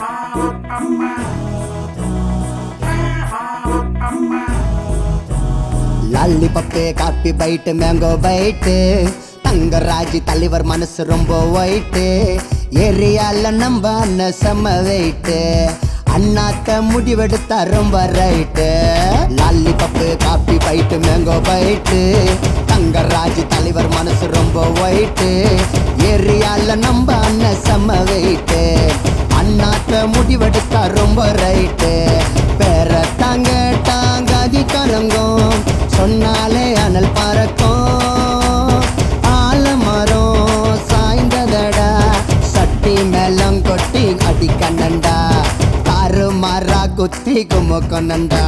lollipop coffee bite mango bite தங்கராஜி தலைவர் மனசு ரொம்ப ஒயிட்டு ஏரியால நம்ம அண்ணன் செம்ம வெயிட்டு அண்ணாத்த முடிவெடுத்தா ரொம்ப right lollipop coffee bite mango bite தங்கராஜி தலைவர் மனசு ரொம்ப ஒயிட்டு ஏரியால நம்ம அண்ணன் செம்ம வெயிட்டு அண்ணாத்த முடிவெடுத்தா ரொம்ப ரைட்டு பேர தாங்க டாங்காதி கலங்கும் சொன்னாலே அனல் பறக்கும் ஆலமரம் சாய்ந்ததடா சட்டி மேலம் கொட்டி அடி கண்ணண்டா தாறு மாறா குத்தி குமுக்கொண்டா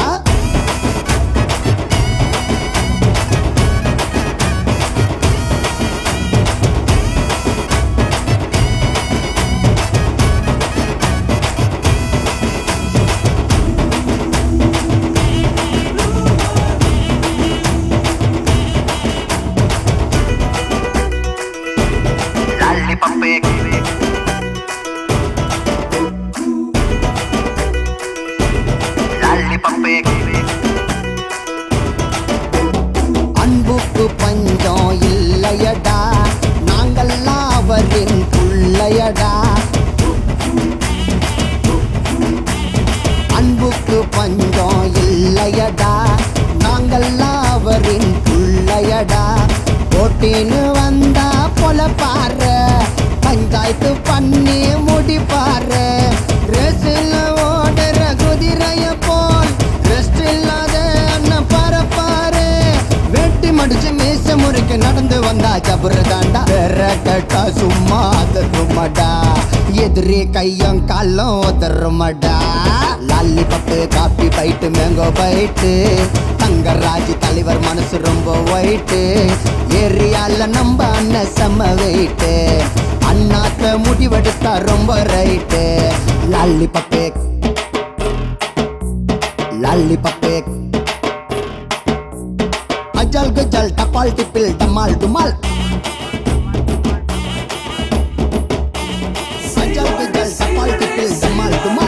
அன்புக்கு பஞ்சம் இல்லையடா நாங்கள்லாம் அவரின் புள்ளையடா அன்புக்கு பஞ்சம் இல்லையடா நாங்கள்லாம் அவரின் புள்ளையடா போட்டின்னு வந்தா போல பாரு பஞ்சாயத்து பண்ணி முடிப்பாரு ரேசில் ஓடுற குதிரைய போல் ரெஸ்ட் இல்லாத அண்ணன் பரப்பாரு வெட்டி மடிச்சு மீச முறைக்கு நடந்து வந்தா ஜபுரு தாண்டா வேற கேட்டா சும்மா அதருமடா எதிரி கையும் காலும் உதருமடா lollipop coffee bite mango bite தங்கராஜி தலைவர் மனசு ரொம்ப ஒயிட்டு ஏரியால நம்ம அண்ணன் செம்ம வெயிட்டு அண்ணாத்த முடிவெடுத்தா ரொம்ப ரைட்டு லாலிபப்பு லாலிபப்பு அஜல் கஜல் டபால் டிப்பில் டமால் டுமால் அஜல் கஜல் டபால் டிப்பில் டமால் டுமால்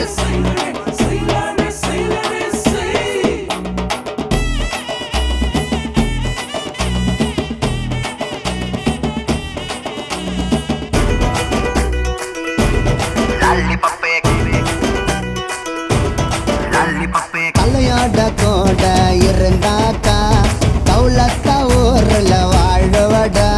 தலையாட கோட இருந்தாக்கா தௌலத்த ஊர்ல வாழ்வடா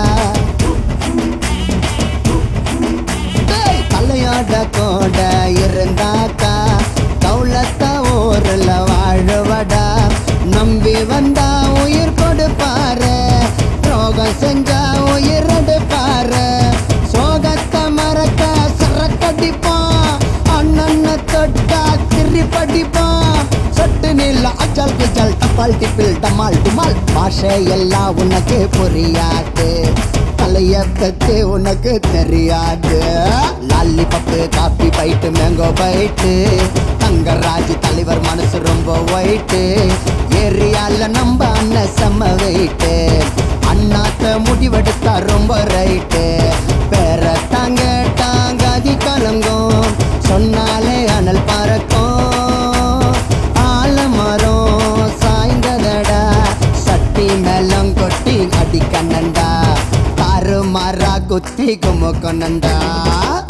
தலையாட கோட இருந்தாக்கா தௌலத்த ஊர்ல வாழ்வடா நம்பி வந்தா உயிர் கொடுப்பாரு ரோகம் செஞ்சா உயிர் எடுப்பாரு சோகத்தை மறக்க சரக்கடிப்பான் அண்ணன்னு தொட்டா திரி படிப்பான் சொட்டு நீல அஜல் குஜல் டபால் டிப்பில் டமால் டுமால் பாஷை எல்லாம் உனக்கு புரியாது தலைய பத்தி உனக்கு தெரியாது lollipop coffee bite mango bite தங்கராஜி தலைவர் மனசு ரொம்ப ஒயிட்டு ஏரியால நம்ம அண்ணன் செம்ம வெயிட்டு அண்ணாத்த முடிவெடுத்தா ரொம்ப ரைட்டு பேர தாங்க டாங்காதி கலங்கும் சொன்னாலே அனல் பறக்கும் ஆலமரம் சாய்ந்ததடா சட்டி மேலம் கொட்டி அடி கண்ணண்டா தாறு மாறா குத்தி குமுக்கொண்டா